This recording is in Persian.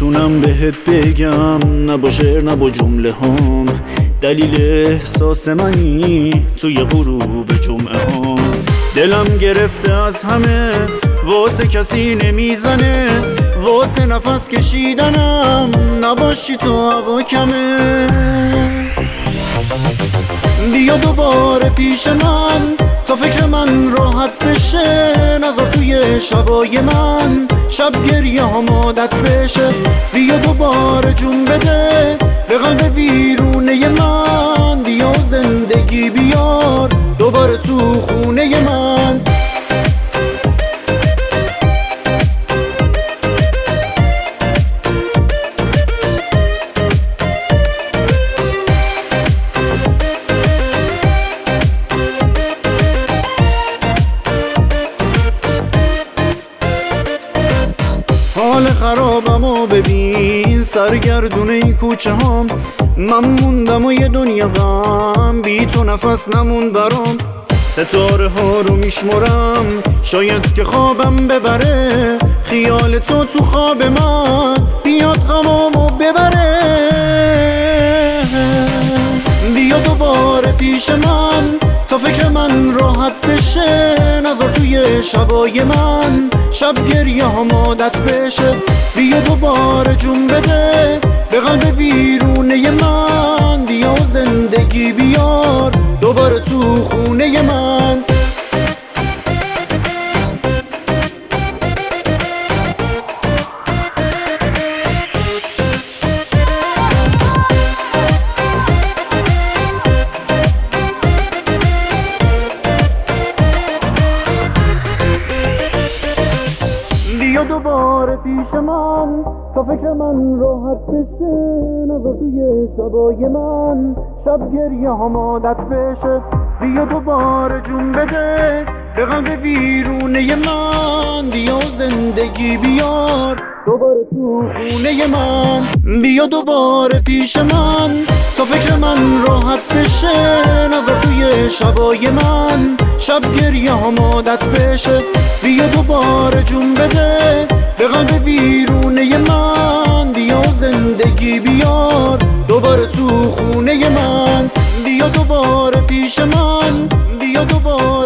نمیتونم بهت بگم، نه با شعر نه با جمله هم، دلیل احساس منی توی غروب جمعه هم. دلم گرفته از همه، واسه کسی نمیزنه، واسه نفس کشیدنم نباشی تو هوا کمه. بیا دوباره پیش من تا فکر من راحت بشه، نذار توی شبای من شب گریه هم عادت بشه. بیا دوباره جون بده به قلب ویرونه من، بیا زندگی بیار دوباره تو خونه من. حال خرابم و ببین سرگردون این کوچه هم، من موندم و یه دنیا غم، بی تو نفس نمون برام. ستاره ها رو میشمرم شاید که خوابم ببره، خیال تو تو خواب من بیاد غمامو ببره. بیا دوباره پیش من تا فکر من راحت بشه، نذار توی شبای من شب گریه هم عادت بشه. بیا دوباره جون بده به قلب ویرونه من، بیا زندگی بیار دوباره تو خونه من. بیا دوباره پیش من تا فکر من راحت بشه، نذار توی شبای من شب گریه هم عادت بشه. بیا دوباره جون بده به قلب ویرونه من، بیا زندگی بیار دوباره تو خونه من. بیا دوباره پیش من تا فکر من راحت بشه، نذار توی شبای من شب گریه هم عادت بشه. بیا دوباره جون بده به قلب ویرونه من، بیا زندگی بیار دوباره تو خونه من. بیا دوباره پیش من، بیا دوباره